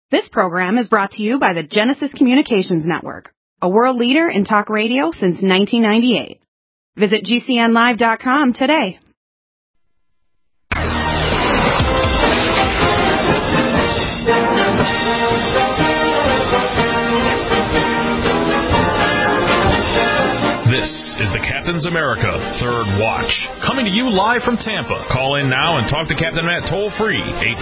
This program is brought to you by the Genesis Communications Network, a world leader in talk radio since 1998. Visit GCNlive.com today. This is the Captain's America Third Watch, coming to you live from Tampa. Call in now and talk to Captain Matt toll-free,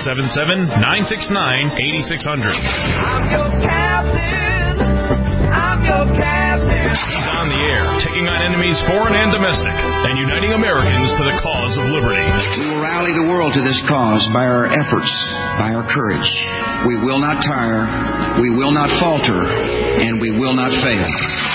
877-969-8600. I'm your captain. I'm your captain. He's on the air, taking on enemies foreign and domestic, and uniting Americans to the cause of liberty. We will rally the world to this cause by our efforts, by our courage. We will not tire, we will not falter, and we will not fail.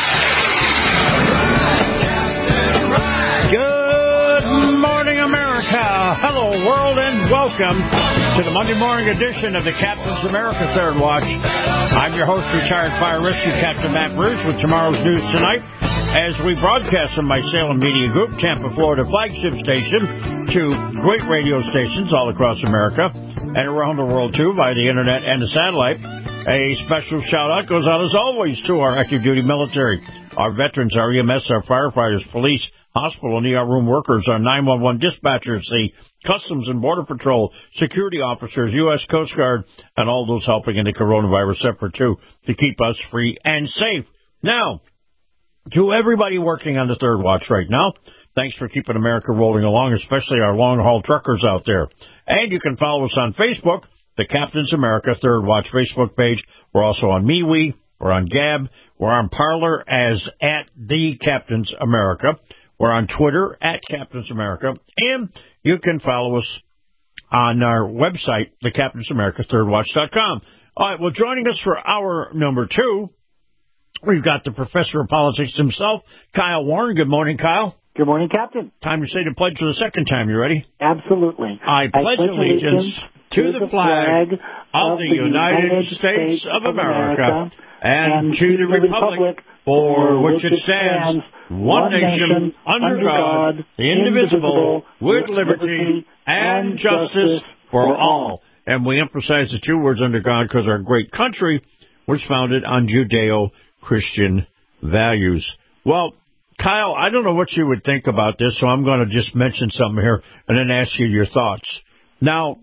Good morning, America. Hello, world, and welcome to the Monday morning edition of the Captain's America Third Watch. I'm your host, retired fire rescue Captain Matt Bruce, with tomorrow's news tonight as we broadcast from my Salem Media Group, Tampa, Florida flagship station, to great radio stations all across America and around the world, too, via the internet and the satellite. A special shout-out goes out, as always, to our active duty military, our veterans, our EMS, our firefighters, police, hospital and ER room workers, our 911 dispatchers, the Customs and Border Patrol, security officers, U.S. Coast Guard, and all those helping in the coronavirus effort, too, to keep us free and safe. Now, to everybody working on the Third Watch right now, thanks for keeping America rolling along, especially our long-haul truckers out there. And you can follow us on Facebook, the Captain's America Third Watch Facebook page. We're also on MeWe. We're on Gab. We're on Parler as at the Captain's America. We're on Twitter at Captain's America. And you can follow us on our website, thecaptainsamerica3rdwatch.com. All right, well, joining us for hour number 2, we've got the professor of politics himself, Kyle Warren. Good morning, Kyle. Good morning, Captain. Time to say the pledge for the second time. You ready? Absolutely. I pledge allegiance to the flag of the United States of America and to the republic for which it stands, one nation, under God, indivisible, with liberty and justice for all. And we emphasize the two words, under God, because our great country was founded on Judeo-Christian values. Well, Kyle, I don't know what you would think about this, so I'm going to just mention something here and then ask you your thoughts. Now,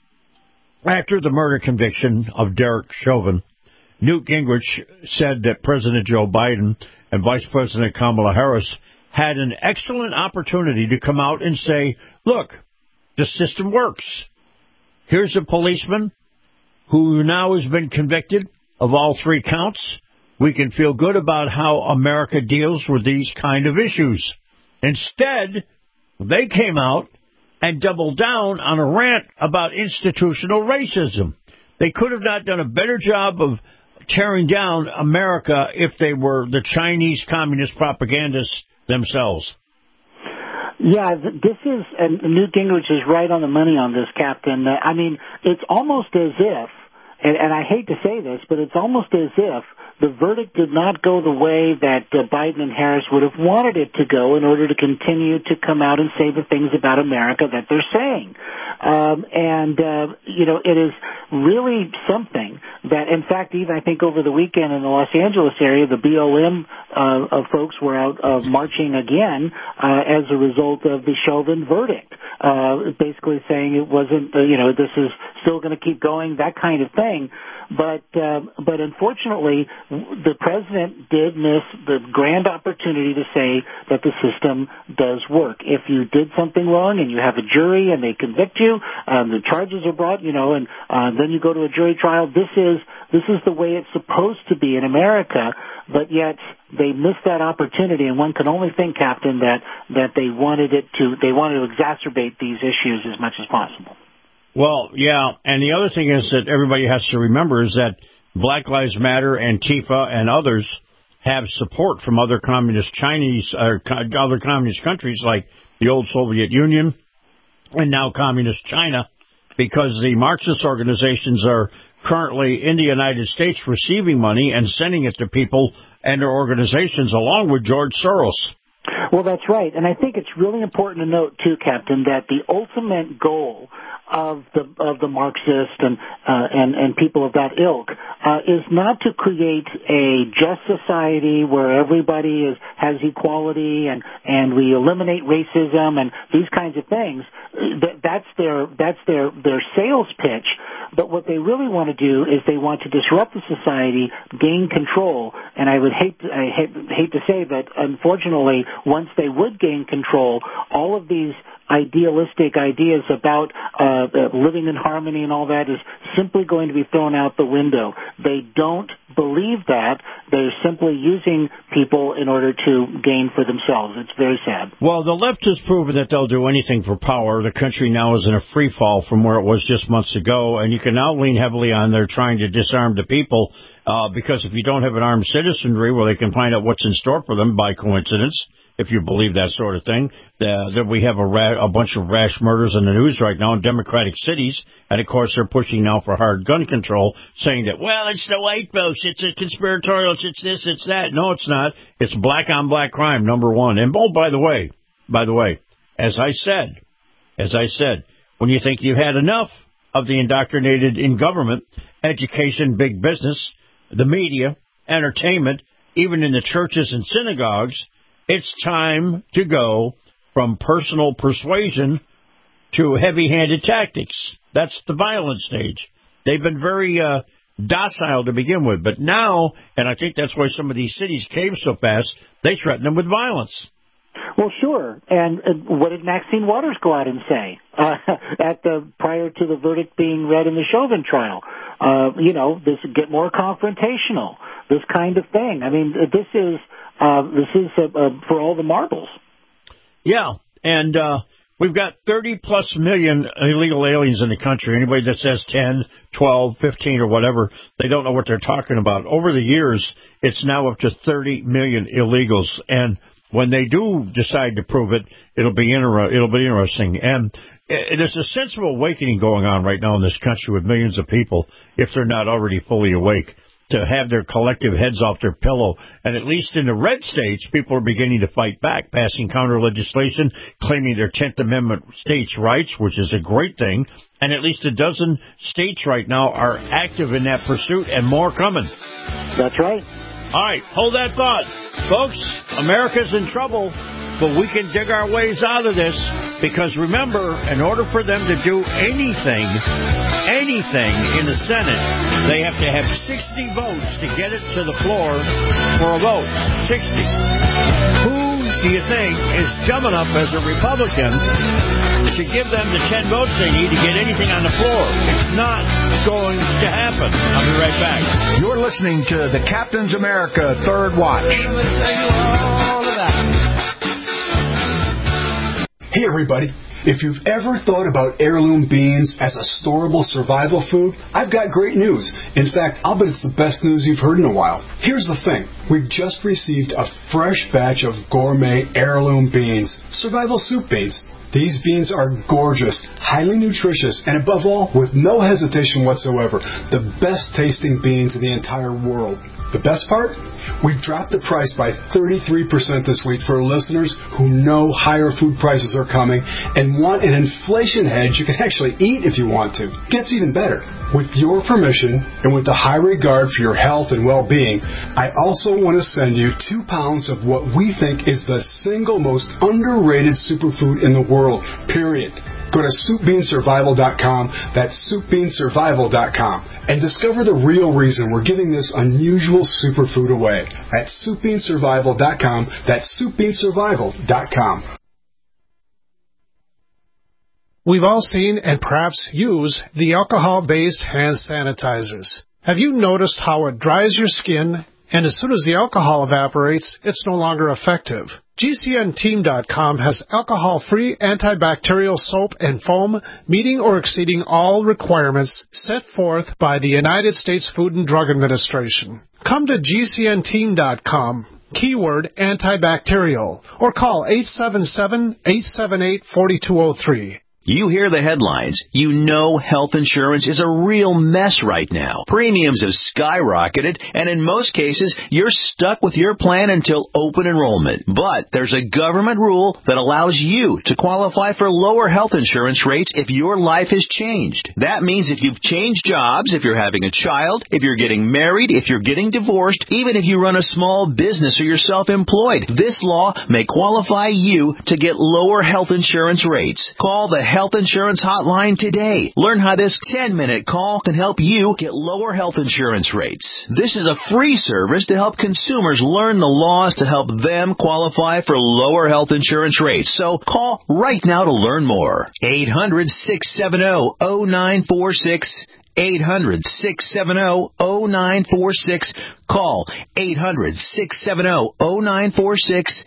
after the murder conviction of Derek Chauvin, Newt Gingrich said that President Joe Biden and Vice President Kamala Harris had an excellent opportunity to come out and say, look, the system works. Here's a policeman who now has been convicted of all 3 counts. We can feel good about how America deals with these kind of issues. Instead, they came out and doubled down on a rant about institutional racism. They could have not done a better job of tearing down America if they were the Chinese communist propagandists themselves. Yeah, this is, and Newt Gingrich is right on the money on this, Captain. I mean, it's almost as if, and I hate to say this, but it's almost as if the verdict did not go the way that Biden and Harris would have wanted it to go in order to continue to come out and say the things about America that they're saying. It is really something that, in fact, even I think over the weekend in the Los Angeles area, the BLM folks were out marching again as a result of the Chauvin verdict, basically saying it wasn't, this is still going to keep going, that kind of thing. But unfortunately, the president did miss the grand opportunity to say that the system does work. If you did something wrong and you have a jury and they convict you, the charges are brought, and then you go to a jury trial. This is the way it's supposed to be in America. But yet they missed that opportunity, and one can only think, Captain, that they wanted to exacerbate these issues as much as possible. Well, yeah, and the other thing is that everybody has to remember is that Black Lives Matter, Antifa, and others have support from other communist other communist countries like the old Soviet Union and now communist China, because the Marxist organizations are currently in the United States receiving money and sending it to people and their organizations along with George Soros. Well, that's right. And I think it's really important to note, too, Captain, that the ultimate goal of the Marxist and people of that ilk is not to create a just society where everybody has equality and we eliminate racism and these kinds of things. That's their sales pitch. But what they really want to do is they want to disrupt the society, gain control. And I would hate to say that, unfortunately, once they would gain control, all of these idealistic ideas about living in harmony and all that is simply going to be thrown out the window. They don't believe that. They're simply using people in order to gain for themselves. It's very sad. Well, the left has proven that they'll do anything for power. The country now is in a free fall from where it was just months ago, and you can now lean heavily on their trying to disarm the people because if you don't have an armed citizenry, well, they can find out what's in store for them by coincidence. If you believe that sort of thing, that we have a bunch of rash murders in the news right now in Democratic cities, and of course they're pushing now for hard gun control, saying that, well, it's the white folks, it's a conspiratorial, it's this, it's that. No, it's not. It's black on black crime, number one. And oh, by the way, as I said, when you think you've had enough of the indoctrinated in government, education, big business, the media, entertainment, even in the churches and synagogues, it's time to go from personal persuasion to heavy-handed tactics. That's the violent stage. They've been very docile to begin with, but now, and I think that's why some of these cities cave so fast, they threaten them with violence. Well, sure. And what did Maxine Waters go out and say prior to the verdict being read in the Chauvin trial? This get more confrontational, this kind of thing. I mean, this is for all the marbles. Yeah, and we've got 30-plus million illegal aliens in the country. Anybody that says 10, 12, 15, or whatever, they don't know what they're talking about. Over the years, it's now up to 30 million illegals, and when they do decide to prove it, it'll be interesting. And there's a sense of awakening going on right now in this country with millions of people, if they're not already fully awake, to have their collective heads off their pillow. And at least in the red states, people are beginning to fight back, passing counter legislation, claiming their 10th Amendment states' rights, which is a great thing. And at least a dozen states right now are active in that pursuit, and more coming. That's right. All right, hold that thought. Folks, America's in trouble, but we can dig our ways out of this, because remember, in order for them to do anything in the Senate, they have to have 60 votes to get it to the floor for a vote. 60. Who do you think is dumb enough as a Republican to give them the 10 votes they need to get anything on the floor? It's not going to happen. I'll be right back. You're listening to the Captain's America Third Watch. Hey, everybody. If you've ever thought about heirloom beans as a storable survival food, I've got great news. In fact, I'll bet it's the best news you've heard in a while. Here's the thing. We've just received a fresh batch of gourmet heirloom beans, survival soup beans. These beans are gorgeous, highly nutritious, and above all, with no hesitation whatsoever, the best tasting beans in the entire world. The best part? We've dropped the price by 33% this week for listeners who know higher food prices are coming and want an inflation hedge you can actually eat if you want to. Gets even better. With your permission and with the high regard for your health and well-being, I also want to send you 2 pounds of what we think is the single most underrated superfood in the world, period. Go to SoupBeanSurvival.com, that's SoupBeanSurvival.com, and discover the real reason we're giving this unusual superfood away at SoupBeanSurvival.com, that's SoupBeanSurvival.com. We've all seen and perhaps use the alcohol-based hand sanitizers. Have you noticed how it dries your skin, and as soon as the alcohol evaporates, it's no longer effective? GCNteam.com has alcohol-free antibacterial soap and foam meeting or exceeding all requirements set forth by the United States Food and Drug Administration. Come to GCNteam.com, keyword antibacterial, or call 877-878-4203. You hear the headlines. You know health insurance is a real mess right now. Premiums have skyrocketed, and in most cases, you're stuck with your plan until open enrollment. But there's a government rule that allows you to qualify for lower health insurance rates if your life has changed. That means if you've changed jobs, if you're having a child, if you're getting married, if you're getting divorced, even if you run a small business or you're self-employed, this law may qualify you to get lower health insurance rates. Call the Health Insurance Hotline today. Learn how this 10-minute call can help you get lower health insurance rates. This is a free service to help consumers learn the laws to help them qualify for lower health insurance rates. So call right now to learn more. 800-670-0946. 800-670-0946. Call 800-670-0946.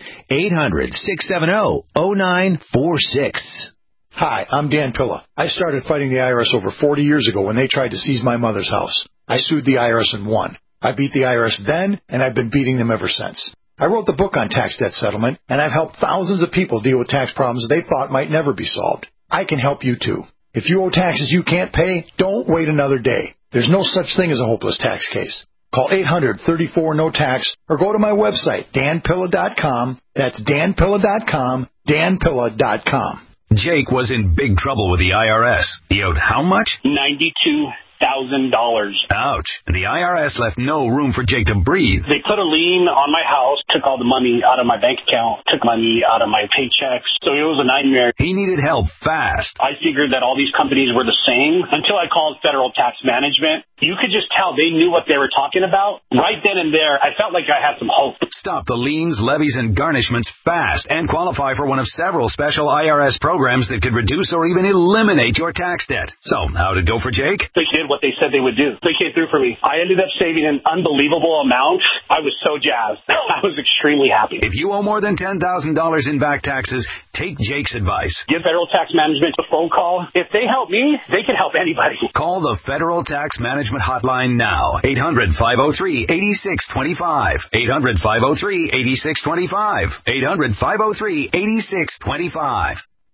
800-670-0946. Hi, I'm Dan Pilla. I started fighting the IRS over 40 years ago when they tried to seize my mother's house. I sued the IRS and won. I beat the IRS then, and I've been beating them ever since. I wrote the book on tax debt settlement, and I've helped thousands of people deal with tax problems they thought might never be solved. I can help you too. If you owe taxes you can't pay, don't wait another day. There's no such thing as a hopeless tax case. Call 800-34-NO-TAX or go to my website, danpilla.com. That's danpilla.com, danpilla.com. Jake was in big trouble with the IRS. He owed how much? $92,000. Ouch. And the IRS left no room for Jake to breathe. They put a lien on my house, took all the money out of my bank account, took money out of my paychecks. So it was a nightmare. He needed help fast. I figured that all these companies were the same until I called Federal Tax Management. You could just tell they knew what they were talking about. Right then and there, I felt like I had some hope. Stop the liens, levies, and garnishments fast and qualify for one of several special IRS programs that could reduce or even eliminate your tax debt. So, how'd it go for Jake? They did what they said they would do. They came through for me. I ended up saving an unbelievable amount. I was so jazzed. I was extremely happy. If you owe more than $10,000 in back taxes, take Jake's advice. Give Federal Tax Management a phone call. If they help me, they can help anybody. Call the Federal Tax Management Hotline now. 800-503-8625. 800-503-8625. 800-503-8625.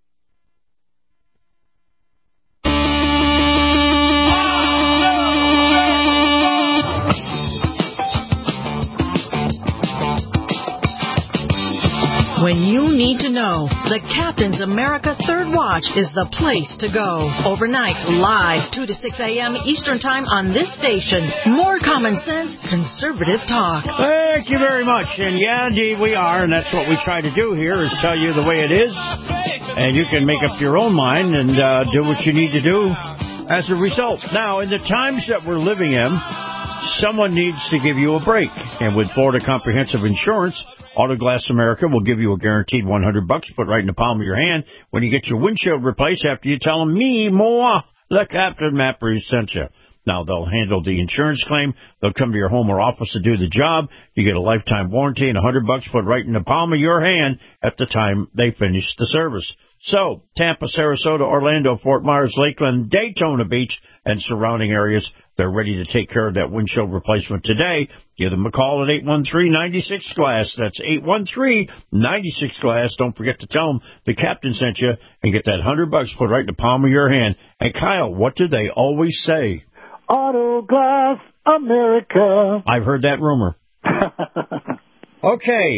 When you need to know, the Captain's America Third Watch is the place to go. Overnight, live, 2 to 6 a.m. Eastern Time on this station. More common sense, conservative talk. Thank you very much. And yeah, indeed we are, and that's what we try to do here is tell you the way it is. And you can make up your own mind and do what you need to do as a result. Now, in the times that we're living in, someone needs to give you a break. And with Florida Comprehensive Insurance, Autoglass America will give you a guaranteed $100 put right in the palm of your hand when you get your windshield replaced after you tell them, me, more, the Captain Matt Bruce sent you. Now, they'll handle the insurance claim. They'll come to your home or office to do the job. You get a lifetime warranty and $100 put right in the palm of your hand at the time they finish the service. So, Tampa, Sarasota, Orlando, Fort Myers, Lakeland, Daytona Beach, and surrounding areas, they're ready to take care of that windshield replacement today. Give them a call at 813-96-GLASS. That's 813-96-GLASS. Don't forget to tell them the Captain sent you and get that $100 put right in the palm of your hand. And, Kyle, what do they always say? Autoglass America. I've heard that rumor. Okay,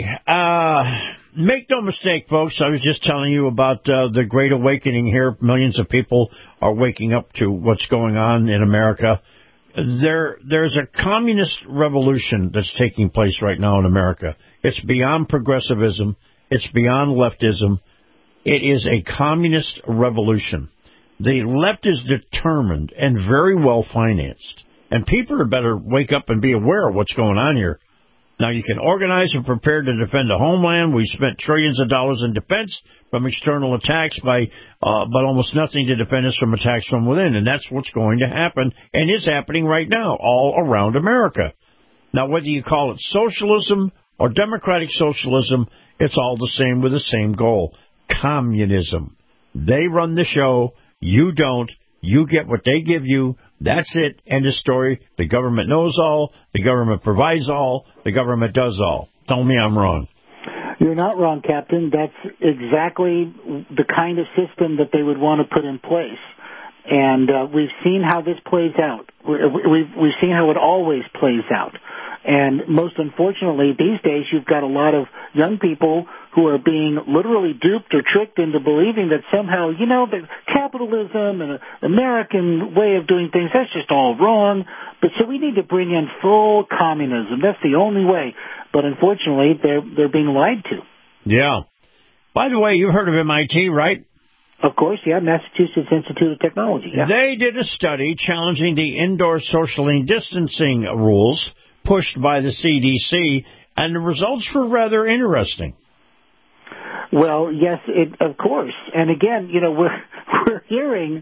make no mistake, folks. I was just telling you about the Great Awakening here. Millions of people are waking up to what's going on in America. There's a communist revolution that's taking place right now in America. It's beyond progressivism. It's beyond leftism. It is a communist revolution. The left is determined and very well financed. And people had better wake up and be aware of what's going on here. Now, you can organize and prepare to defend the homeland. We spent trillions of dollars in defense from external attacks, but almost nothing to defend us from attacks from within. And that's what's going to happen and is happening right now all around America. Now, whether you call it socialism or democratic socialism, it's all the same with the same goal, communism. They run the show. You don't. You get what they give you. That's it. End of story. The government knows all. The government provides all. The government does all. Tell me I'm wrong. You're not wrong, Captain. That's exactly the kind of system that they would want to put in place. And we've seen how this plays out. We've seen how it always plays out. And most unfortunately, these days, you've got a lot of young people who are being literally duped or tricked into believing that somehow, that capitalism and the American way of doing things, that's just all wrong. But so we need to bring in full communism. That's the only way. But unfortunately, they're being lied to. Yeah. By the way, you've heard of MIT, right? Of course, yeah, Massachusetts Institute of Technology. Yeah. They did a study challenging the indoor socially distancing rules pushed by the CDC, and the results were rather interesting. Well, yes, of course. And again, we're hearing,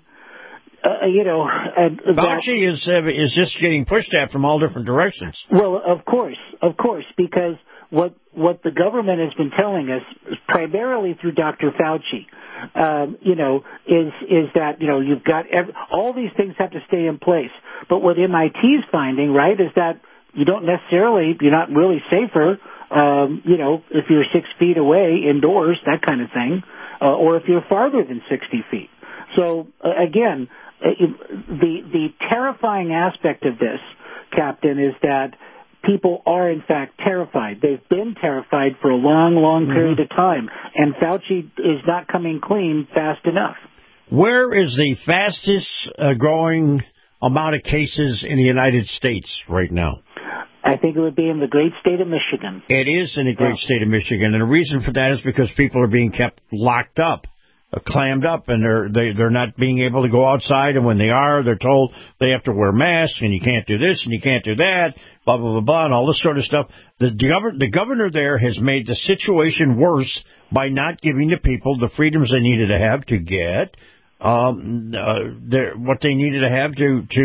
Fauci is just getting pushed at from all different directions. Well, of course, because what the government has been telling us, primarily through Dr. Fauci, is that, you've got all these things have to stay in place. But what MIT is finding, right, is that you're not really safer, if you're 6 feet away indoors, that kind of thing, or if you're farther than 60 feet. So, again, the terrifying aspect of this, Captain, is that people are, in fact, terrified. They've been terrified for a long, long period of time, and Fauci is not coming clean fast enough. Where is the fastest growing amount of cases in the United States right now? I think it would be in the great state of Michigan. It is in the great state of Michigan, and the reason for that is because people are being kept locked up, clammed up, and they're not being able to go outside, and when they are, they're told they have to wear masks, and you can't do this, and you can't do that, blah, blah, blah, blah, and all this sort of stuff. The governor there has made the situation worse by not giving the people the freedoms they needed to have to get what they needed to have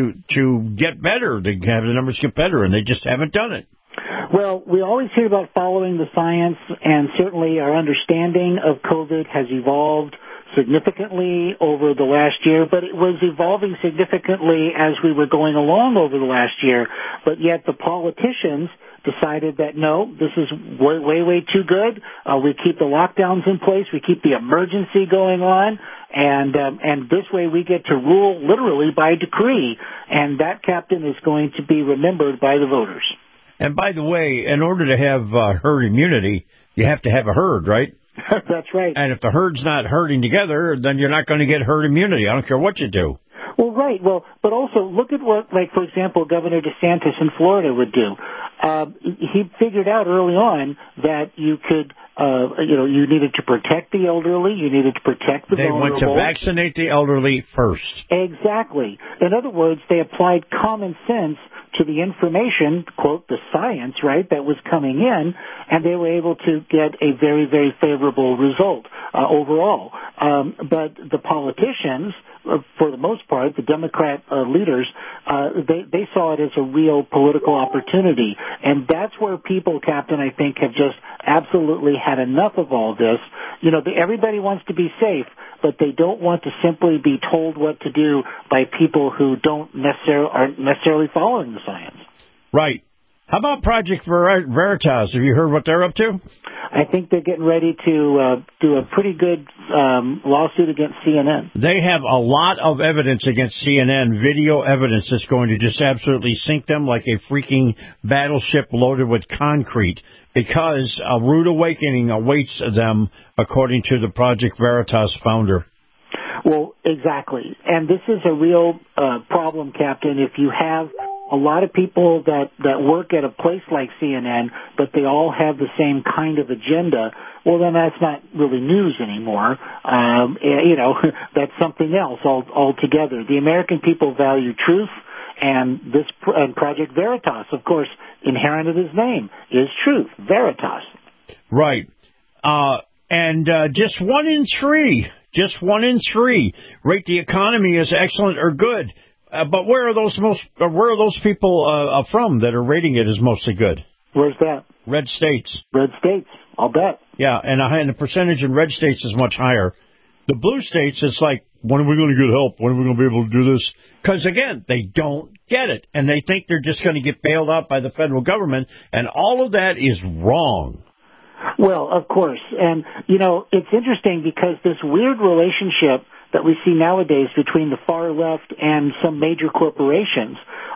to get better, to have the numbers get better, and they just haven't done it. Well, we always hear about following the science, and certainly our understanding of COVID has evolved significantly over the last year, but it was evolving significantly as we were going along over the last year. But yet the politicians decided that, no, this is way, way, way too good. We keep the lockdowns in place. We keep the emergency going on. And this way we get to rule literally by decree. And that, Captain, is going to be remembered by the voters. And by the way, in order to have herd immunity, you have to have a herd, right? That's right. And if the herd's not herding together, then you're not going to get herd immunity. I don't care what you do. Well, right. Well, but also look at what, like, for example, Governor DeSantis in Florida would do. He figured out early on that you could, you needed to protect the elderly, you needed to protect the vulnerable. They went to vaccinate the elderly first. Exactly. In other words, they applied common sense to the information, quote, the science, right, that was coming in, and they were able to get a very, very favorable result overall. But the politicians, for the most part, the Democrat leaders, they saw it as a real political opportunity. And that's where people, Captain, I think, have just absolutely had enough of all this. Everybody wants to be safe, but they don't want to simply be told what to do by people who aren't necessarily following the science. Right. How about Project Veritas? Have you heard what they're up to? I think they're getting ready to do a pretty good lawsuit against CNN. They have a lot of evidence against CNN, video evidence that's going to just absolutely sink them like a freaking battleship loaded with concrete, because a rude awakening awaits them, according to the Project Veritas founder. Well, exactly. And this is a real problem, Captain, if you have a lot of people that work at a place like CNN, but they all have the same kind of agenda, well, then that's not really news anymore. That's something else altogether. The American people value truth, and Project Veritas, of course, inherent in his name, is truth, Veritas. Right. And just 1 in 3 rate the economy as excellent or good. But where are those people from that are rating it as mostly good? Where's that? Red states. Red states, I'll bet. Yeah, and the percentage in red states is much higher. The blue states, it's like, when are we going to get help? When are we going to be able to do this? Because, again, they don't get it, and they think they're just going to get bailed out by the federal government, and all of that is wrong. Well, of course. And, it's interesting because this weird relationship that we see nowadays between the far left and some major corporations,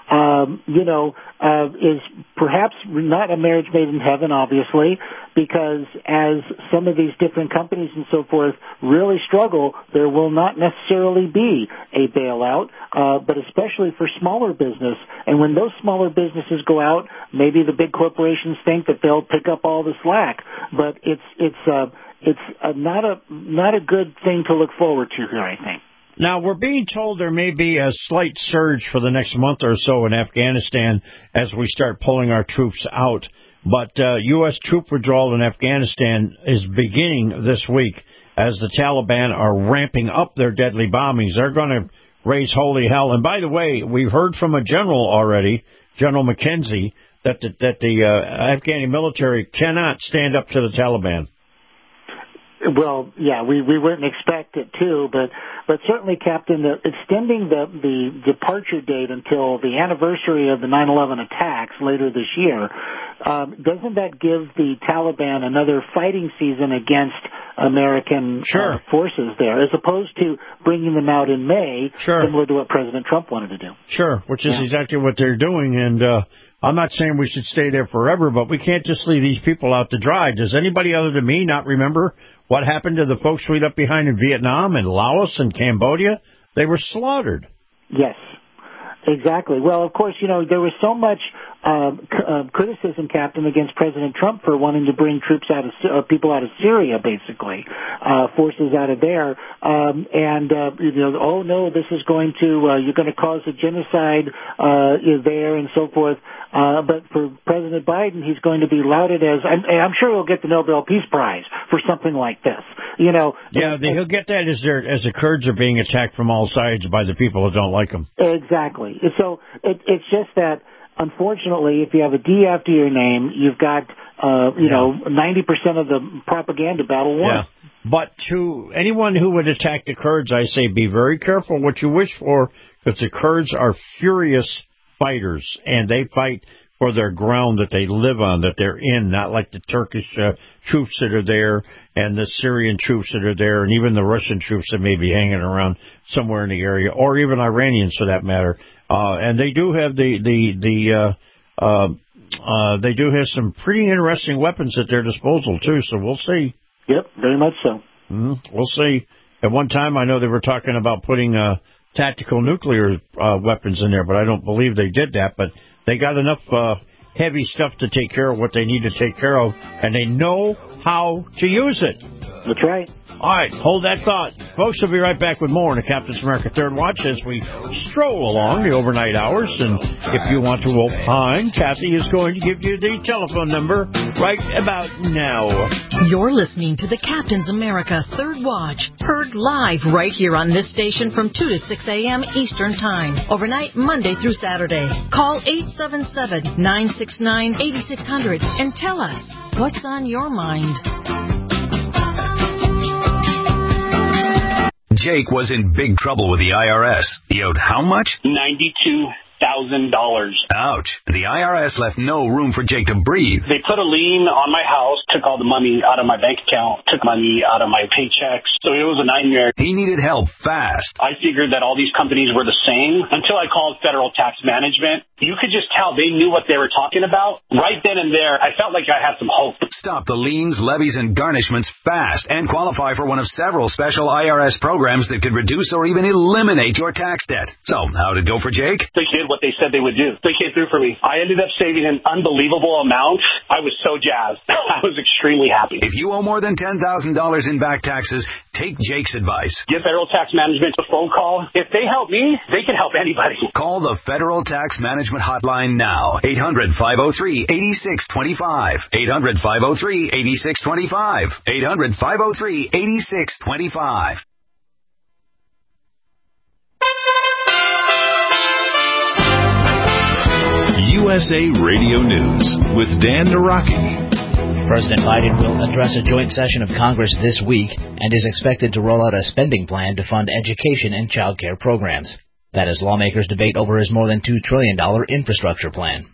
is perhaps not a marriage made in heaven, obviously, because as some of these different companies and so forth really struggle, there will not necessarily be a bailout, but especially for smaller business. And when those smaller businesses go out, maybe the big corporations think that they'll pick up all the slack, but it's not a good thing to look forward to here, I think. Now, we're being told there may be a slight surge for the next month or so in Afghanistan as we start pulling our troops out. But U.S. troop withdrawal in Afghanistan is beginning this week as the Taliban are ramping up their deadly bombings. They're going to raise holy hell. And by the way, we've heard from a general already, General McKenzie, that the Afghani military cannot stand up to the Taliban. Well, yeah, we wouldn't expect it to, but certainly, Captain, extending the departure date until the anniversary of the 9/11 attacks later this year, doesn't that give the Taliban another fighting season against American forces there, as opposed to bringing them out in May, similar to what President Trump wanted to do? Sure, which is exactly what they're doing, and I'm not saying we should stay there forever, but we can't just leave these people out to dry. Does anybody other than me not remember what happened to the folks we left behind in Vietnam and Laos and Cambodia? They were slaughtered. Yes, exactly. Well, of course, there was so much criticism, Captain, against President Trump for wanting to bring troops out of people out of Syria, basically, forces out of there, oh no, this is going to you're going to cause a genocide there and so forth. But for President Biden, he's going to be lauded as, I'm sure he'll get the Nobel Peace Prize for something like this. Yeah, he'll get that as the Kurds are being attacked from all sides by the people who don't like him. Exactly. So it's just that, unfortunately, if you have a D after your name, you've got 90% of the propaganda battle won. Yeah. But to anyone who would attack the Kurds, I say be very careful what you wish for, because the Kurds are furious fighters, and they fight for their ground that they live on, that they're in, not like the Turkish troops that are there and the Syrian troops that are there, and even the Russian troops that may be hanging around somewhere in the area, or even Iranians for that matter. And they do have they do have some pretty interesting weapons at their disposal too. So we'll see. Yep, very much so. We'll see. At one time, I know they were talking about putting tactical nuclear weapons in there, but I don't believe they did that. But they got enough heavy stuff to take care of what they need to take care of, and they know how to use it. That's right. All right, hold that thought. Folks, we'll be right back with more in the Captain's America Third Watch as we stroll along the overnight hours. And if you want to opine, Kathy is going to give you the telephone number right about now. You're listening to the Captain's America Third Watch, heard live right here on this station from 2 to 6 a.m. Eastern Time, overnight Monday through Saturday. Call 877-969-8600 and tell us what's on your mind. Jake was in big trouble with the IRS. He owed how much? $92,000. Ouch. The IRS left no room for Jake to breathe. They put a lien on my house, took all the money out of my bank account, took money out of my paychecks. So it was a nightmare. He needed help fast. I figured that all these companies were the same until I called Federal Tax Management. You could just tell they knew what they were talking about. Right then and there, I felt like I had some hope. Stop the liens, levies, and garnishments fast and qualify for one of several special IRS programs that could reduce or even eliminate your tax debt. So, how'd it go for Jake? They did what they said they would do. They came through for me. I ended up saving an unbelievable amount. I was so jazzed. I was extremely happy. If you owe more than $10,000 in back taxes, take Jake's advice. Give Federal Tax Management a phone call. If they help me, they can help anybody. Call the Federal Tax Management hotline now. 800-503-8625. 800-503-8625. 800-503-8625. USA Radio News with Dan Naraki. President Biden will address a joint session of Congress this week and is expected to roll out a spending plan to fund education and child care programs. That as lawmakers debate over his more than $2 trillion infrastructure plan.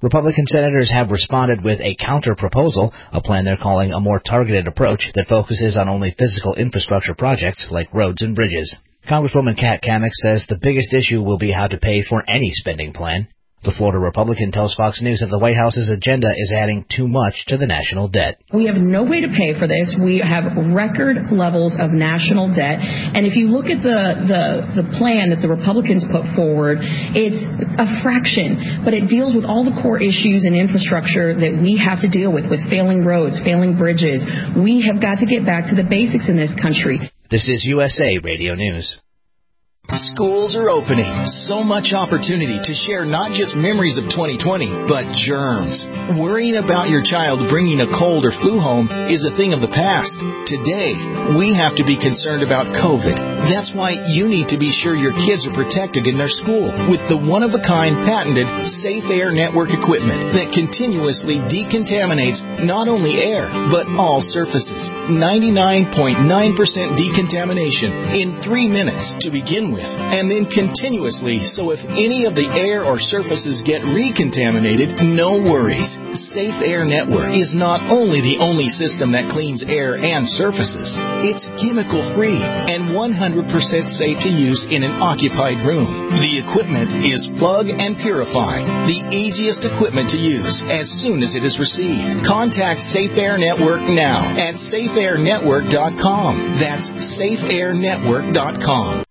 Republican senators have responded with a counter-proposal, a plan they're calling a more targeted approach that focuses on only physical infrastructure projects like roads and bridges. Congresswoman Kat Cammack says the biggest issue will be how to pay for any spending plan. The Florida Republican tells Fox News that the White House's agenda is adding too much to the national debt. We have no way to pay for this. We have record levels of national debt. And if you look at the plan that the Republicans put forward, it's a fraction, but it deals with all the core issues and infrastructure that we have to deal with failing roads, failing bridges. We have got to get back to the basics in this country. This is USA Radio News. Schools are opening. So much opportunity to share not just memories of 2020, but germs. Worrying about your child bringing a cold or flu home is a thing of the past. Today, we have to be concerned about COVID. That's why you need to be sure your kids are protected in their school with the one-of-a-kind patented Safe Air Network equipment that continuously decontaminates not only air, but all surfaces. 99.9% decontamination in 3 minutes to begin with, and then continuously, so if any of the air or surfaces get recontaminated, no worries. Safe Air Network is not only the only system that cleans air and surfaces, it's chemical-free and 100% safe to use in an occupied room. The equipment is plug and purify, the easiest equipment to use as soon as it is received. Contact Safe Air Network now at safeairnetwork.com. That's safeairnetwork.com.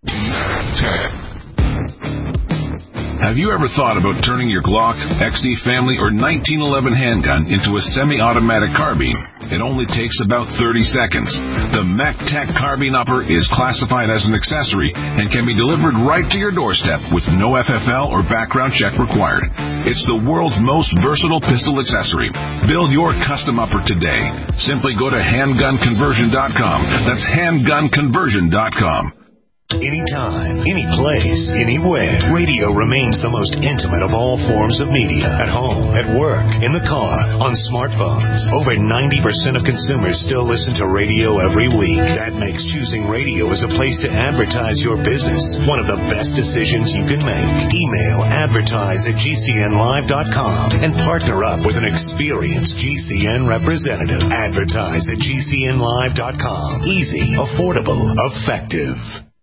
Have you ever thought about turning your Glock, XD Family, or 1911 handgun into a semi-automatic carbine? It only takes about 30 seconds. The MacTac Carbine Upper is classified as an accessory and can be delivered right to your doorstep with no FFL or background check required. It's the world's most versatile pistol accessory. Build your custom upper today. Simply go to handgunconversion.com. That's handgunconversion.com. Anytime, any place, anywhere, radio remains the most intimate of all forms of media. At home, at work, in the car, on smartphones. Over 90% of consumers still listen to radio every week. That makes choosing radio as a place to advertise your business one of the best decisions you can make. Email advertise@gcnlive.com and partner up with an experienced GCN representative. Advertise@gcnlive.com. Easy, affordable, effective.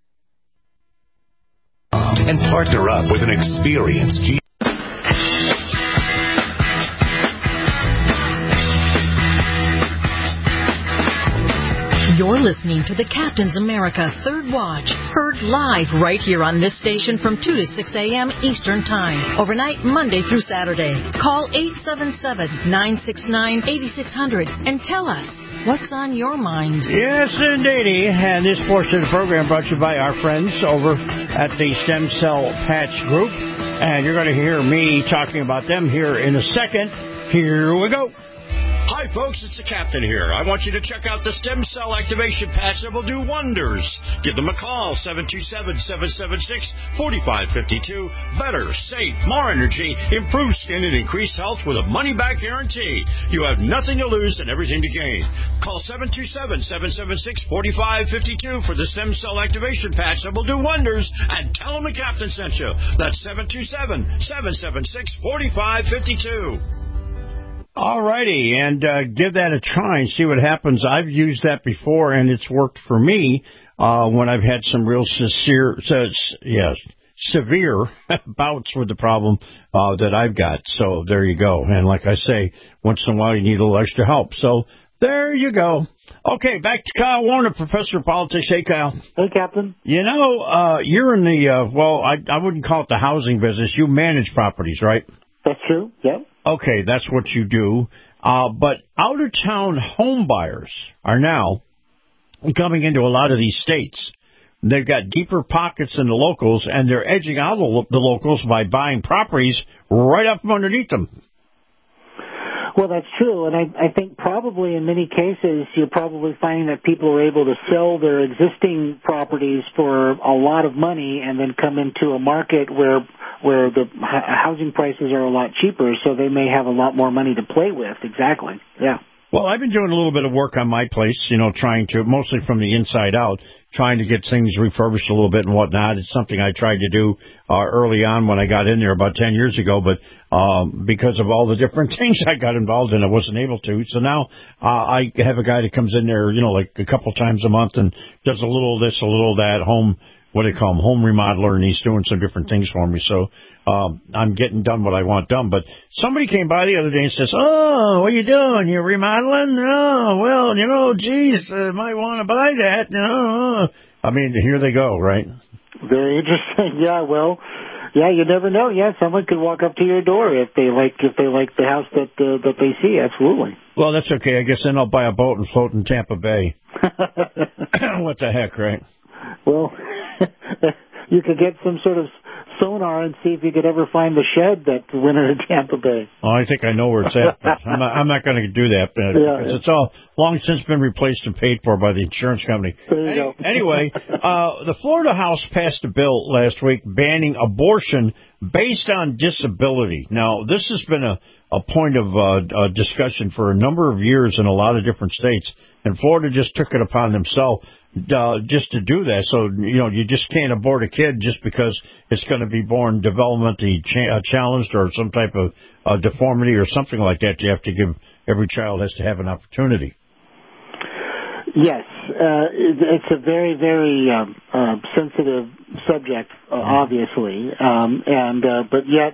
And partner up with an experienced You're listening to the Captain's America Third Watch, heard live right here on this station from 2 to 6 a.m. Eastern Time, overnight Monday through Saturday. Call 877-969-8600 and tell us what's on your mind. Yes, indeedy. And this portion of the program brought to you by our friends over at the Stem Cell Patch Group. And you're going to hear me talking about them here in a second. Here we go. Hi, folks. It's the Captain here. I want you to check out the Stem Cell Activation Patch that will do wonders. Give them a call, 727-776-4552. Better, safe, more energy, improved skin, and increased health with a money-back guarantee. You have nothing to lose and everything to gain. Call 727-776-4552 for the Stem Cell Activation Patch that will do wonders, and tell them the Captain sent you. That's 727-776-4552. All righty, and give that a try and see what happens. I've used that before, and it's worked for me when I've had some real severe bouts with the problem that I've got. So there you go. And like I say, once in a while you need a little extra help. So there you go. Okay, back to Kyle Warner, Professor of Politics. Hey, Kyle. Hey, Captain. You know, you're in the, I wouldn't call it the housing business. You manage properties, right? That's true, yeah. Okay, that's what you do. But out-of-town home buyers are now coming into a lot of these states. They've got deeper pockets than the locals, and they're edging out the locals by buying properties right up from underneath them. Well, that's true, and I think probably in many cases you're probably finding that people are able to sell their existing properties for a lot of money and then come into a market where the housing prices are a lot cheaper, so they may have a lot more money to play with. Exactly, yeah. Well, I've been doing a little bit of work on my place, trying to, mostly from the inside out, trying to get things refurbished a little bit and whatnot. It's something I tried to do early on when I got in there about 10 years ago, but because of all the different things I got involved in, I wasn't able to. So now I have a guy that comes in there, like a couple times a month and does a little of this, a little of that, home remodeler, and he's doing some different things for me. So I'm getting done what I want done. But somebody came by the other day and says, "Oh, what are you doing? You're remodeling? Oh, well, geez, might want to buy that." No, I mean, here they go, right? Very interesting. Yeah, well, yeah, you never know. Yeah, someone could walk up to your door if they like the house that they see. Absolutely. Well, that's okay. I guess then I'll buy a boat and float in Tampa Bay. What the heck, right? Well, you could get some sort of sonar and see if you could ever find the shed that went into Tampa Bay. Oh, I think I know where it's at. I'm not going to do that because it's all long since been replaced and paid for by the insurance company. There you go. Anyway, the Florida House passed a bill last week banning abortion based on disability. Now, this has been a point of discussion for a number of years in a lot of different states, and Florida just took it upon themselves just to do that. So, you just can't abort a kid just because it's going to be born developmentally challenged or some type of deformity or something like that. You have to give every child has to have an opportunity. Yes, it's a very, very sensitive subject, obviously, but yet,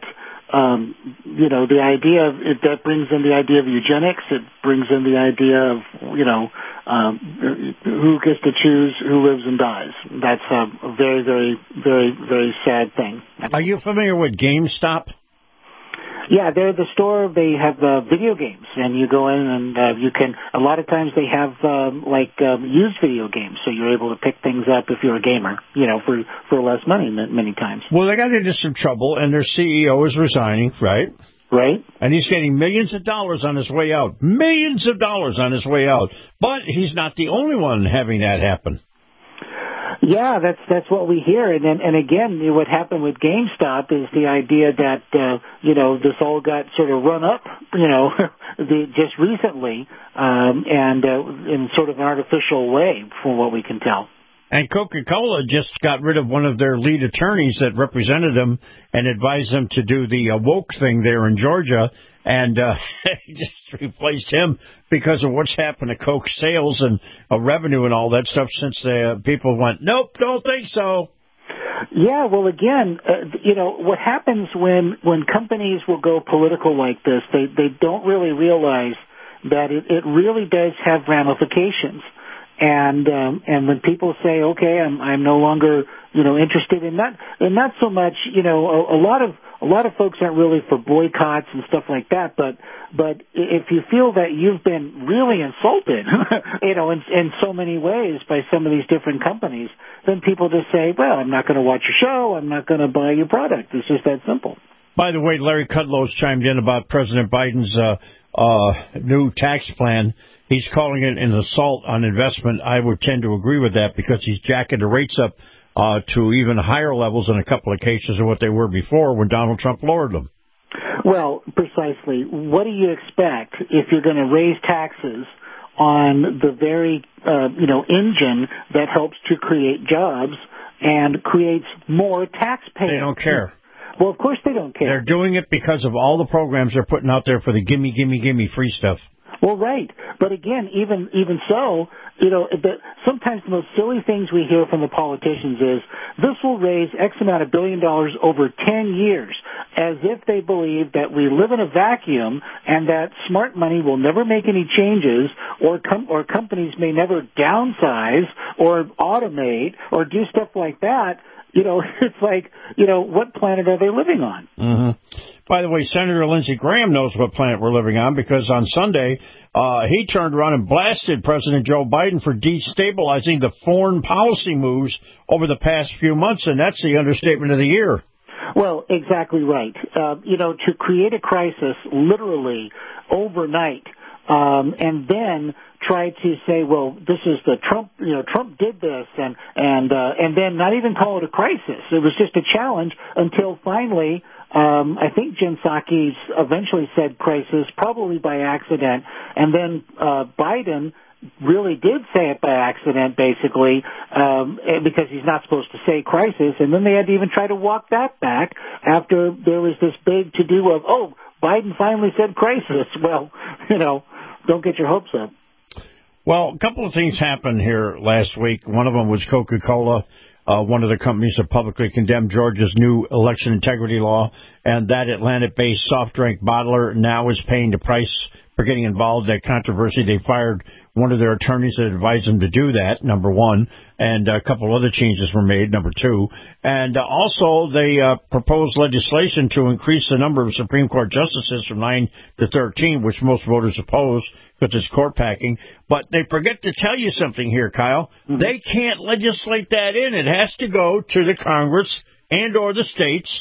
the idea of that brings in the idea of eugenics. It brings in the idea of who gets to choose who lives and dies. That's a very, very, very, very sad thing. Are you familiar with GameStop? Yeah, they're the store. They have video games, and you go in and you can. A lot of times they have used video games, so you're able to pick things up if you're a gamer, for less money many times. Well, they got into some trouble, and their CEO is resigning, right? Right. And he's getting millions of dollars on his way out. Millions of dollars on his way out. But he's not the only one having that happen. Yeah, that's what we hear, and again, what happened with GameStop is the idea that this all got sort of run up, just recently, and in sort of an artificial way, from what we can tell. And Coca-Cola just got rid of one of their lead attorneys that represented them and advised them to do the woke thing there in Georgia, and just replaced him because of what's happened to Coke sales and revenue and all that stuff since the people went, nope, don't think so. Yeah, well, again, what happens when companies will go political like this, they don't really realize that it really does have ramifications. And when people say, okay, I'm no longer, interested in that, and not so much, a lot of folks aren't really for boycotts and stuff like that, but if you feel that you've been really insulted, in so many ways by some of these different companies, then people just say, well, I'm not going to watch your show, I'm not going to buy your product. It's just that simple. By the way, Larry Kudlow's chimed in about President Biden's new tax plan. He's calling it an assault on investment. I would tend to agree with that because he's jacking the rates up to even higher levels in a couple of cases of what they were before when Donald Trump lowered them. Well, precisely. What do you expect if you're going to raise taxes on the very, engine that helps to create jobs and creates more taxpayers? They don't care. Well, of course they don't care. They're doing it because of all the programs they're putting out there for the gimme, gimme, gimme free stuff. Well, right. But again, even so, sometimes the most silly things we hear from the politicians is, this will raise X amount of $1 billion over 10 years, as if they believe that we live in a vacuum and that smart money will never make any changes, or companies may never downsize or automate or do stuff like that. It's like, what planet are they living on? Mm-hmm. By the way, Senator Lindsey Graham knows what planet we're living on because on Sunday, he turned around and blasted President Joe Biden for destabilizing the foreign policy moves over the past few months, and that's the understatement of the year. Well, exactly right. To create a crisis literally overnight, and then try to say, well, this is the Trump, Trump did this, and then not even call it a crisis. It was just a challenge until finally I think Jen Psaki eventually said crisis, probably by accident, and then Biden really did say it by accident, basically, because he's not supposed to say crisis, and then they had to even try to walk that back after there was this big to-do of, oh, Biden finally said crisis. Well, don't get your hopes up. Well, a couple of things happened here last week. One of them was Coca-Cola. One of the companies that publicly condemned Georgia's new election integrity law, and that Atlanta-based soft drink bottler now is paying the price for getting involved in that controversy. They fired one of their attorneys that advised them to do that, number one, and a couple other changes were made, number two. And also they proposed legislation to increase the number of Supreme Court justices from 9 to 13, which most voters oppose because it's court packing. But they forget to tell you something here, Kyle. Mm-hmm. They can't legislate that in. It has to go to the Congress and or the states.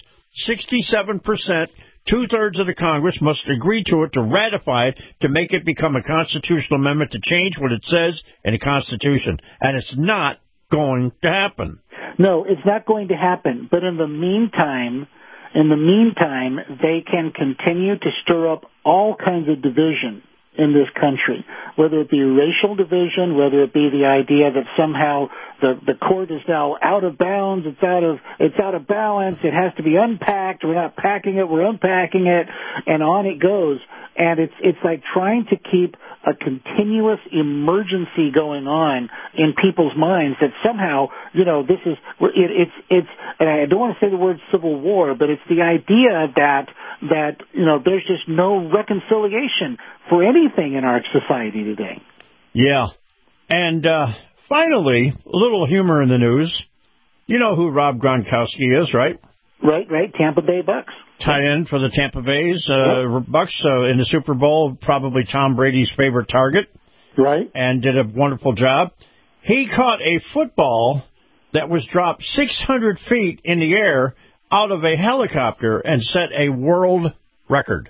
67%. 2/3 of the Congress must agree to it, to ratify it, to make it become a constitutional amendment to change what it says in the Constitution. And it's not going to happen. No, it's not going to happen. But in the meantime, they can continue to stir up all kinds of division in this country, whether it be racial division, whether it be the idea that somehow the court is now out of bounds, it's out of balance, it has to be unpacked, we're not packing it, we're unpacking it, and on it goes. And it's like trying to keep a continuous emergency going on in people's minds that somehow, this is, it's, and I don't want to say the word civil war, but it's the idea that there's just no reconciliation for anything in our society today. Yeah. And finally, a little humor in the news. You know who Rob Gronkowski is, right? Right. Tampa Bay Bucks. Tight end for the Tampa Bay's Bucks in the Super Bowl, probably Tom Brady's favorite target. Right. And did a wonderful job. He caught a football that was dropped 600 feet in the air out of a helicopter and set a world record.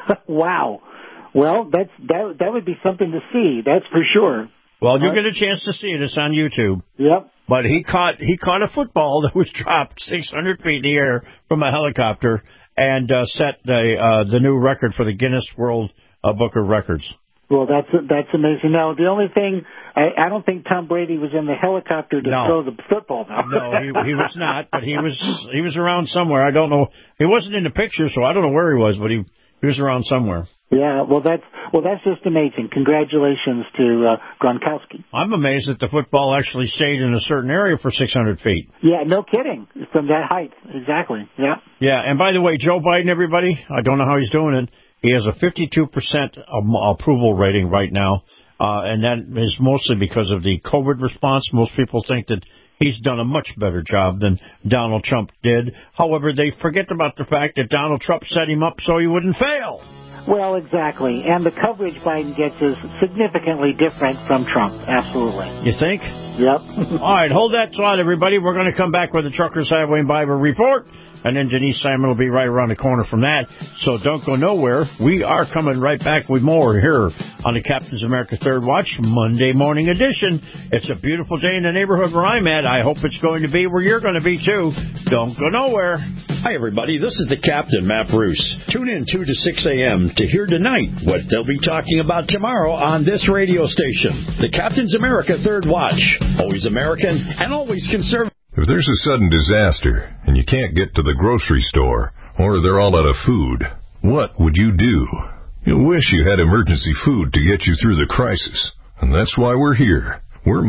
Wow. Well, that would be something to see, that's for sure. Well, you'll get a chance to see it. It's on YouTube. Yep. But he caught a football that was dropped 600 feet in the air from a helicopter and set the new record for the Guinness World Book of Records. Well, that's amazing. Now, the only thing, I don't think Tom Brady was in the helicopter to throw the football. No, he was not, but he was around somewhere. I don't know. He wasn't in the picture, so I don't know where he was, but he was around somewhere. Yeah, well, that's just amazing. Congratulations to Gronkowski. I'm amazed that the football actually stayed in a certain area for 600 feet. Yeah, no kidding. From that height, exactly. Yeah. Yeah, and by the way, Joe Biden, everybody, I don't know how he's doing it. He has a 52% approval rating right now, and that is mostly because of the COVID response. Most people think that he's done a much better job than Donald Trump did. However, they forget about the fact that Donald Trump set him up so he wouldn't fail. Well, exactly. And the coverage Biden gets is significantly different from Trump. Absolutely. You think? Yep. All right, hold that thought, everybody. We're going to come back with the Truckers Highway and Bible Report. And then Denise Simon will be right around the corner from that. So don't go nowhere. We are coming right back with more here on the Captain's America Third Watch Monday morning edition. It's a beautiful day in the neighborhood where I'm at. I hope it's going to be where you're going to be, too. Don't go nowhere. Hi, everybody. This is the Captain, Matt Bruce. Tune in 2 to 6 a.m. to hear tonight what they'll be talking about tomorrow on this radio station. The Captain's America Third Watch. Always American and always conservative. If there's a sudden disaster and you can't get to the grocery store or they're all out of food, what would you do? You'll wish you had emergency food to get you through the crisis. And that's why we're here. We're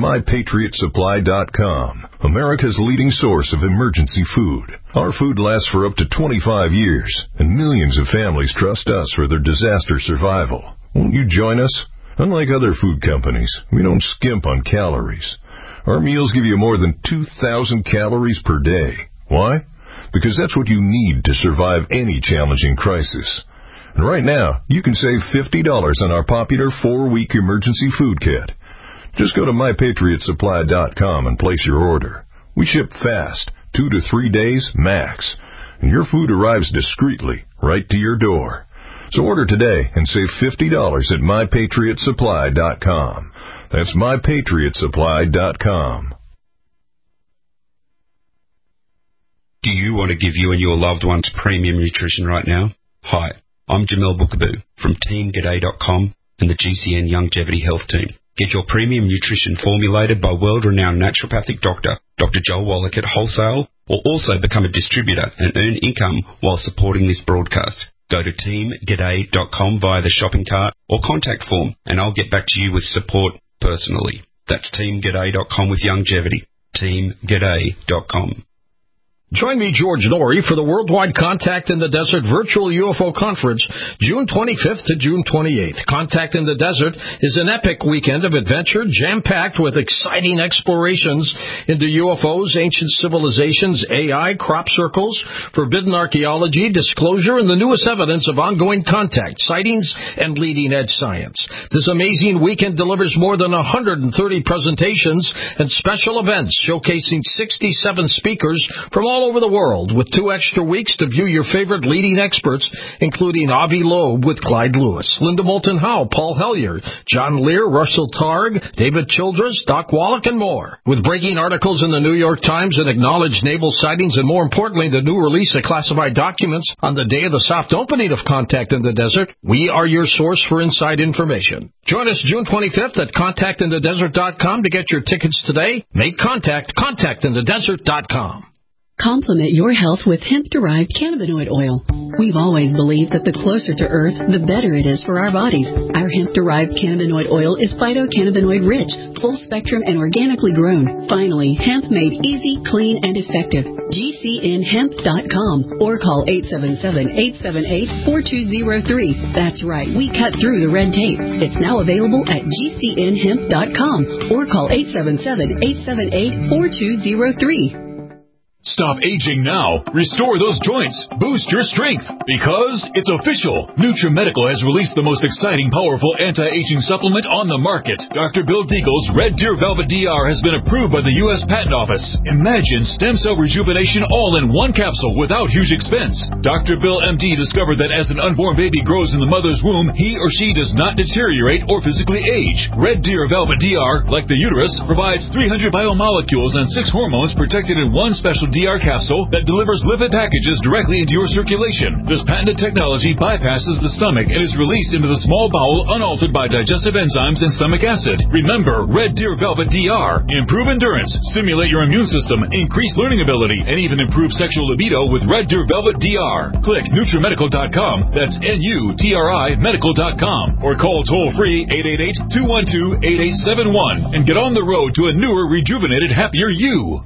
MyPatriotSupply.com, America's leading source of emergency food. Our food lasts for up to 25 years, and millions of families trust us for their disaster survival. Won't you join us? Unlike other food companies, we don't skimp on calories. Our meals give you more than 2,000 calories per day. Why? Because that's what you need to survive any challenging crisis. And right now, you can save $50 on our popular 4-week emergency food kit. Just go to MyPatriotSupply.com and place your order. We ship fast, 2 to 3 days max, and your food arrives discreetly right to your door. So order today and save $50 at MyPatriotSupply.com. That's MyPatriotSupply.com. Do you want to give you and your loved ones premium nutrition right now? Hi, I'm Jamel Bookaboo from TeamGaday.com and the GCN Longevity Health Team. Get your premium nutrition formulated by world-renowned naturopathic doctor, Dr. Joel Wallach at Wholesale, or also become a distributor and earn income while supporting this broadcast. Go to TeamGaday.com via the shopping cart or contact form, and I'll get back to you with support personally. That's TeamGaday.com with longevity. TeamGaday.com. Join me, George Norrie, for the Worldwide Contact in the Desert Virtual UFO Conference, June 25th to June 28th. Contact in the Desert is an epic weekend of adventure, jam-packed with exciting explorations into UFOs, ancient civilizations, AI, crop circles, forbidden archaeology, disclosure, and the newest evidence of ongoing contact, sightings, and leading-edge science. This amazing weekend delivers more than 130 presentations and special events showcasing 67 speakers from all over the world, with 2 extra weeks to view your favorite leading experts, including Avi Loeb with Clyde Lewis, Linda Moulton Howe, Paul Hellyer, John Lear, Russell Targ, David Childress, Doc Wallach, and more. With breaking articles in the New York Times and acknowledged naval sightings, and more importantly, the new release of classified documents on the day of the soft opening of Contact in the Desert, we are your source for inside information. Join us June 25th at contactinthedesert.com to get your tickets today. Make contact, contactinthedesert.com. Complement your health with hemp-derived cannabinoid oil. We've always believed that the closer to Earth, the better it is for our bodies. Our hemp-derived cannabinoid oil is phytocannabinoid-rich, full-spectrum, and organically grown. Finally, hemp made easy, clean, and effective. GCNhemp.com or call 877-878-4203. That's right, we cut through the red tape. It's now available at GCNhemp.com or call 877-878-4203. Stop aging now. Restore those joints. Boost your strength. Because it's official. NutriMedical has released the most exciting, powerful anti-aging supplement on the market. Dr. Bill Deagle's Red Deer Velvet DR has been approved by the U.S. Patent Office. Imagine stem cell rejuvenation all in one capsule without huge expense. Dr. Bill MD discovered that as an unborn baby grows in the mother's womb, he or she does not deteriorate or physically age. Red Deer Velvet DR, like the uterus, provides 300 biomolecules and 6 hormones protected in one special DR capsule that delivers lipid packages directly into your circulation. This patented technology bypasses the stomach and is released into the small bowel unaltered by digestive enzymes and stomach acid. Remember, Red Deer Velvet DR. Improve endurance, stimulate your immune system, increase learning ability, and even improve sexual libido with Red Deer Velvet DR. Click NutriMedical.com, that's N-U-T-R-I Medical.com, or call toll-free 888-212-8871 and get on the road to a newer, rejuvenated, happier you.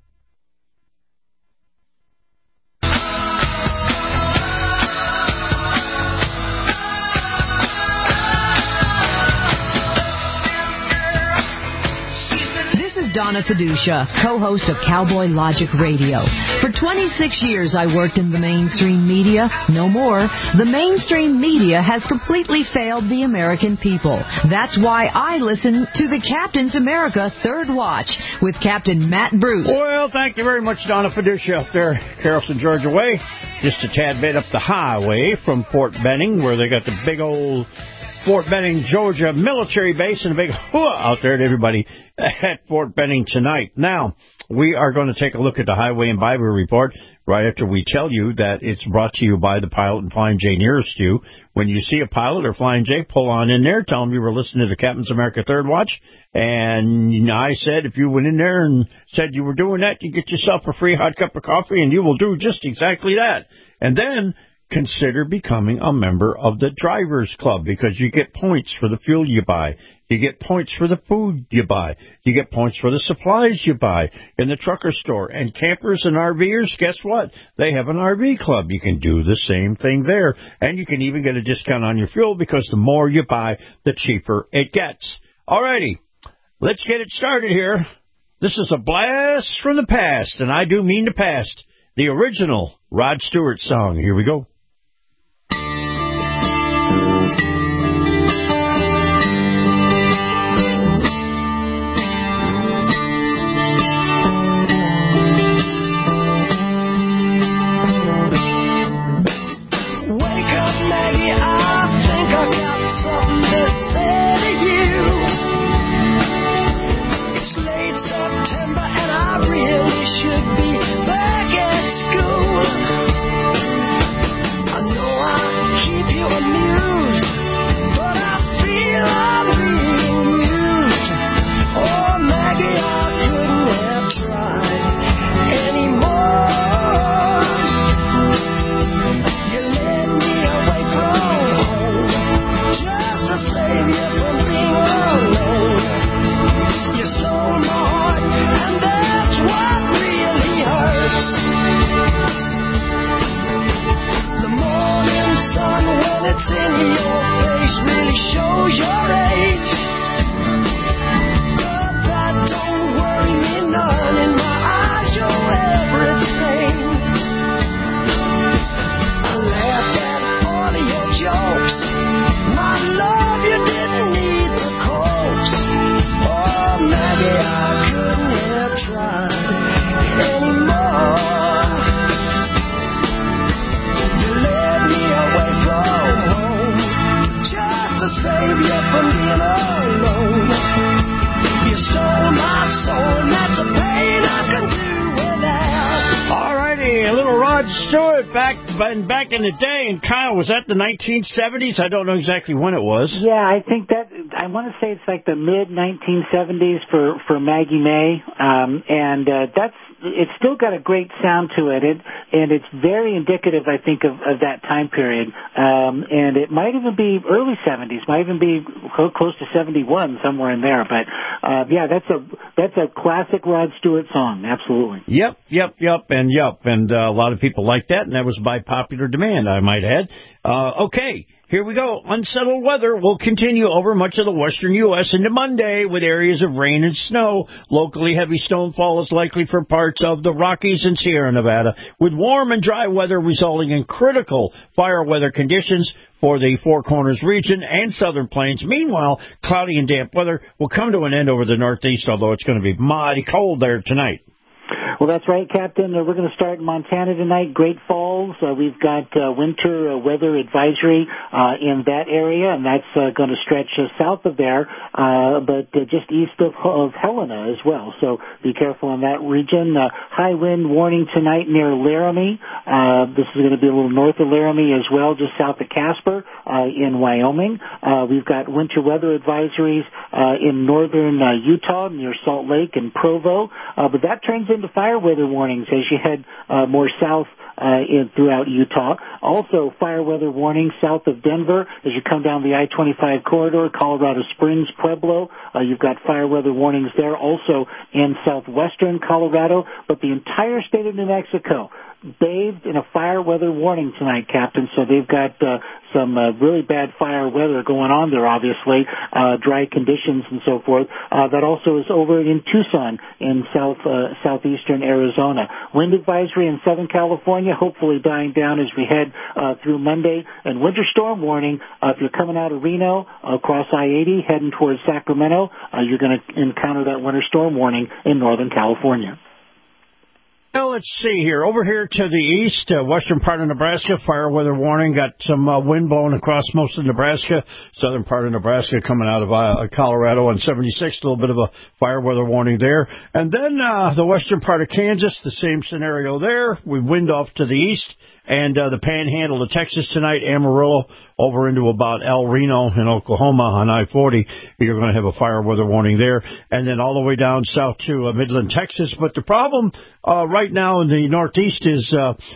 Donna Fiducia, co-host of Cowboy Logic Radio. For 26 years, I worked in the mainstream media. No more. The mainstream media has completely failed the American people. That's why I listen to the Captain's America Third Watch with Captain Matt Bruce. Well, thank you very much, Donna Fiducia, up there, Carrollton, Georgia way. Just a tad bit up the highway from Fort Benning, where they got the big old Fort Benning, Georgia military base, and a big hooah out there to everybody at Fort Benning tonight. Now, we are going to take a look at the Highway and Byway report right after we tell you that it's brought to you by the Pilot and Flying J nearest you. When you see a Pilot or Flying J, pull on in there. Tell them you were listening to the Captain's America Third Watch. And I said if you went in there and said you were doing that, you get yourself a free hot cup of coffee, and you will do just exactly that. And then consider becoming a member of the Drivers Club, because you get points for the fuel you buy. You get points for the food you buy. You get points for the supplies you buy in the trucker store. And campers and RVers, guess what? They have an RV club. You can do the same thing there. And you can even get a discount on your fuel, because the more you buy, the cheaper it gets. Alrighty, let's get it started here. This is a blast from the past, and I do mean the past. The original Rod Stewart song. Here we go. Should be back at in your face really shows your age. But that don't worry me none. In my eyes, you're everything. I laughed at all of your jokes. My love, you didn't need to coax. Oh, Maggie, I couldn't have tried anymore. You led me away from home just to save you from being alone. You stole my soul, and that's a pain I can do without. All righty, a little Rod Stewart back in the day. And Kyle, was that the 1970s? I don't know exactly when it was. Yeah, I think that I want to say it's like the mid 1970s for Maggie May, and it's still got a great sound to it, and it's very indicative, I think, of that time period. And it might even be early 70s, might even be close to 71, somewhere in there. But yeah, that's a classic Rod Stewart song, absolutely. Yep, and a lot of people like that, and that was by popular demand, I might add. Okay. Here we go. Unsettled weather will continue over much of the western U.S. into Monday with areas of rain and snow. Locally, heavy snowfall is likely for parts of the Rockies and Sierra Nevada, with warm and dry weather resulting in critical fire weather conditions for the Four Corners region and southern plains. Meanwhile, cloudy and damp weather will come to an end over the northeast, although it's going to be mighty cold there tonight. Well, that's right, Captain. We're going to start in Montana tonight, Great Falls. We've got winter weather advisory in that area, and that's going to stretch south of there, but just east of Helena as well. So be careful in that region. High wind warning tonight near Laramie. This is going to be a little north of Laramie as well, just south of Casper in Wyoming. We've got winter weather advisories in northern Utah near Salt Lake and Provo, but that turns into fire weather warnings as you head more south throughout Utah. Also, fire weather warnings south of Denver as you come down the I-25 corridor, Colorado Springs, Pueblo. You've got fire weather warnings there. Also in southwestern Colorado, but the entire state of New Mexico bathed in a fire weather warning tonight, Captain. So they've got some really bad fire weather going on there, obviously, dry conditions and so forth. That also is over in Tucson in southeastern Arizona. Wind advisory in Southern California, hopefully dying down as we head through Monday. And winter storm warning, if you're coming out of Reno across I-80 heading towards Sacramento, you're going to encounter that winter storm warning in Northern California. Well, let's see here. Over here to the east, western part of Nebraska, fire weather warning. Got some wind blowing across most of Nebraska. Southern part of Nebraska coming out of Colorado on 76, a little bit of a fire weather warning there. And then the western part of Kansas, the same scenario there. We wind off to the east. And the panhandle of Texas tonight, Amarillo, over into about El Reno in Oklahoma on I-40. You're going to have a fire weather warning there. And then all the way down south to Midland, Texas. But the problem right now in the Northeast is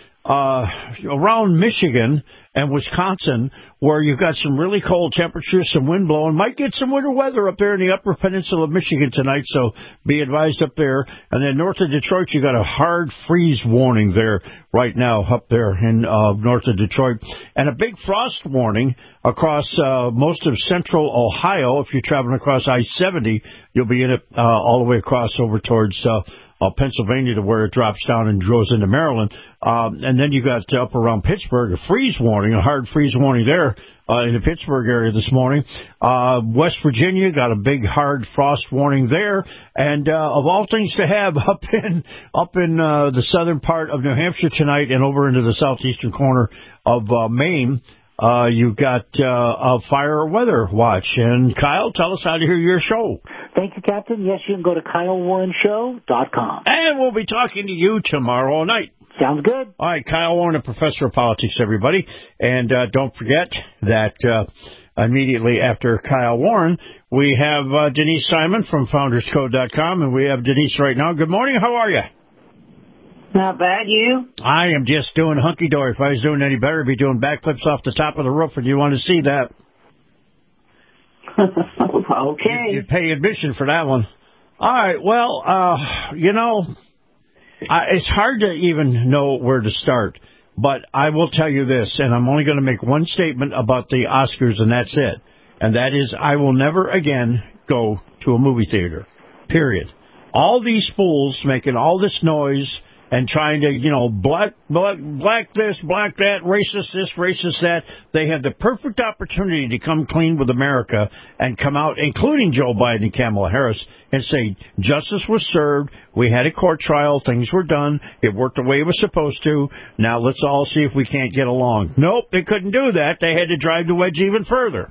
around Michigan and Wisconsin, where you've got some really cold temperatures, some wind blowing. Might get some winter weather up there in the upper peninsula of Michigan tonight, so be advised up there. And then north of Detroit, you got a hard freeze warning there right now up there in north of Detroit. And a big frost warning across most of central Ohio. If you're traveling across I-70, you'll be in it all the way across over towards Pennsylvania to where it drops down and goes into Maryland. And then you got up around Pittsburgh, a freeze warning, a hard freeze warning there in the Pittsburgh area this morning. West Virginia got a big hard frost warning there. And of all things to have up in the southern part of New Hampshire tonight and over into the southeastern corner of Maine, you've got a fire weather watch. And Kyle, tell us how to hear your show. Thank you, Captain. Yes, you can go to KyleWarrenShow.com. And we'll be talking to you tomorrow night. Sounds good. All right, Kyle Warren, a professor of politics, everybody. And don't forget that immediately after Kyle Warren, we have Denise Simon from FoundersCode.com, and we have Denise right now. Good morning. How are you? Not bad, you? I am just doing hunky-dory. If I was doing any better, I'd be doing backflips off the top of the roof, and you want to see that. Okay. You'd pay admission for that one. All right, well, it's hard to even know where to start. But I will tell you this, and I'm only going to make one statement about the Oscars, and that's it. And that is, I will never again go to a movie theater, period. All these fools making all this noise and trying to, black this, black that, racist this, racist that. They have the perfect opportunity to come clean with America and come out, including Joe Biden and Kamala Harris, and say justice was served, we had a court trial, things were done, it worked the way it was supposed to, now let's all see if we can't get along. Nope, they couldn't do that. They had to drive the wedge even further.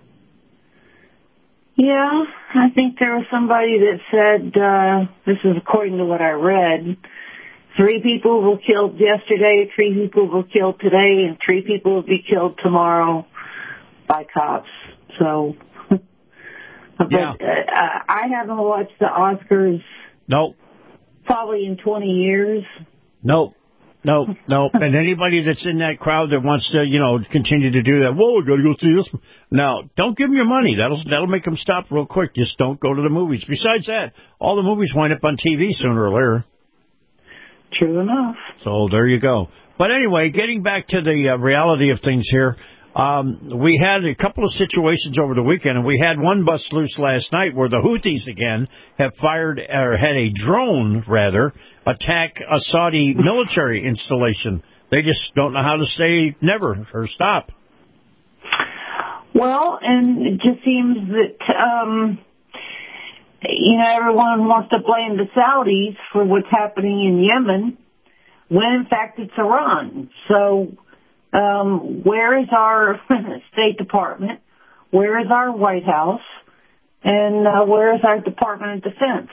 Yeah, I think there was somebody that said, this is according to what I read, 3 people were killed yesterday, 3 people were killed today, and 3 people will be killed tomorrow by cops. So, yeah. I haven't watched the Oscars. Nope. Probably in 20 years. Nope. And anybody that's in that crowd that wants to, continue to do that, whoa, we got to go see this. Now, don't give them your money. That'll make them stop real quick. Just don't go to the movies. Besides that, all the movies wind up on TV sooner or later. True enough. So there you go. But anyway, getting back to the reality of things here, we had a couple of situations over the weekend, and we had one bust loose last night where the Houthis again have had a drone, attack a Saudi military installation. They just don't know how to stop. Well, and it just seems that, everyone wants to blame the Saudis for what's happening in Yemen, when in fact it's Iran. So, where is our State Department? Where is our White House? And where is our Department of Defense?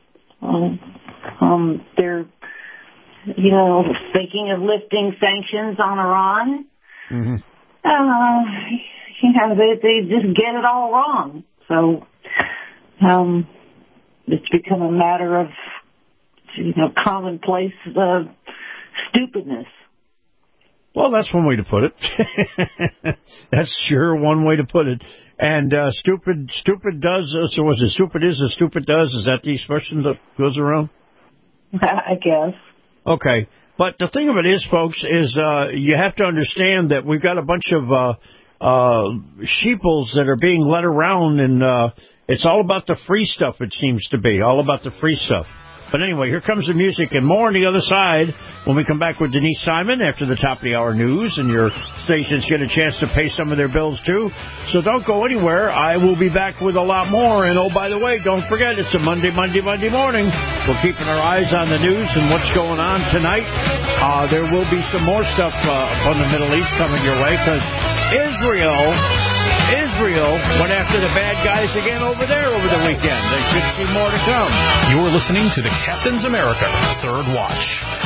They're, thinking of lifting sanctions on Iran. Mm-hmm. They just get it all wrong. So, it's become a matter of, commonplace stupidness. Well, that's one way to put it. That's sure one way to put it. And stupid does, so was it stupid is as stupid does? Is that the expression that goes around? I guess. Okay. But the thing of it is, folks, is you have to understand that we've got a bunch of sheeples that are being led around, and it's all about the free stuff, it seems to be. All about the free stuff. But anyway, here comes the music and more on the other side when we come back with Denise Simon after the top of the hour news, and your stations get a chance to pay some of their bills too. So don't go anywhere. I will be back with a lot more. And oh, by the way, don't forget, it's a Monday morning. We're keeping our eyes on the news and what's going on tonight. There will be some more stuff from the Middle East coming your way, because Israel went after the bad guys again over there over the weekend. There should be more to come. You're listening to the Captain's America Third Watch.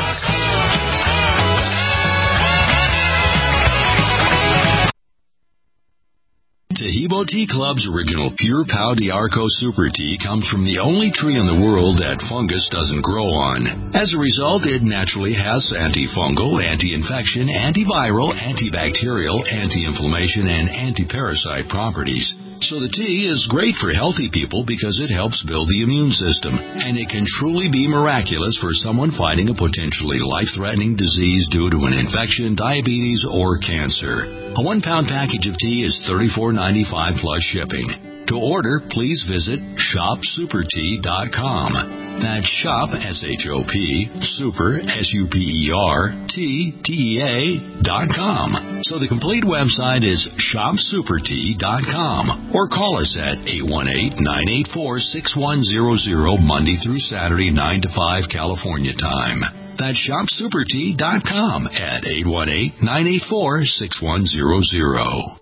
Tahibo Tea Club's original Pure Pau d'Arco Super Tea comes from the only tree in the world that fungus doesn't grow on. As a result, it naturally has antifungal, anti-infection, antiviral, antibacterial, anti-inflammation, and anti-parasite properties. So the tea is great for healthy people because it helps build the immune system, and it can truly be miraculous for someone fighting a potentially life-threatening disease due to an infection, diabetes, or cancer. A 1-pound package of tea is $34.95 plus shipping. To order, please visit shopsupertea.com. That's shop, S-H-O-P, super, S-U-P-E-R, T-T-E-A.com. So the complete website is shopsupertea.com. Or call us at 818-984-6100 Monday through Saturday, 9 to 5 California time. That's shopsupertea.com at 818-984-6100.